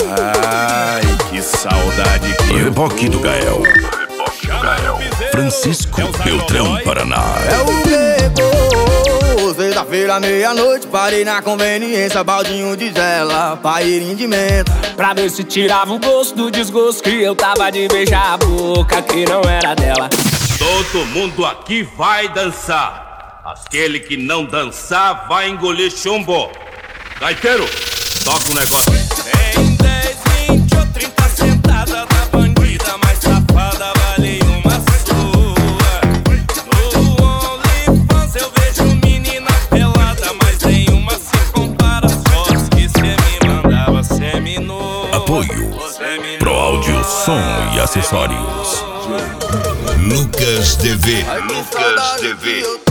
Ai, que saudade que Reboque do Gael. Francisco Beltrão, Paraná. É o Greco, sexta-feira, meia-noite. Parei na conveniência, baldinho de gela, paeirinho de menta, pra ver se tirava o gosto do desgosto que eu tava de beijar a boca que não era dela. Todo mundo aqui vai dançar. Aquele que não dançar vai engolir chumbo. Gaiteiro, toca o negócio. Tem 10, 20 ou 30 sentada da bandida mais safada, vale uma sua. No OnlyFans eu vejo menina pelada, mas nenhuma se compara às fotos que cê me mandava seminua. Apoio Pro Áudio, Som e Acessórios. Lucas TV. Lucas TV.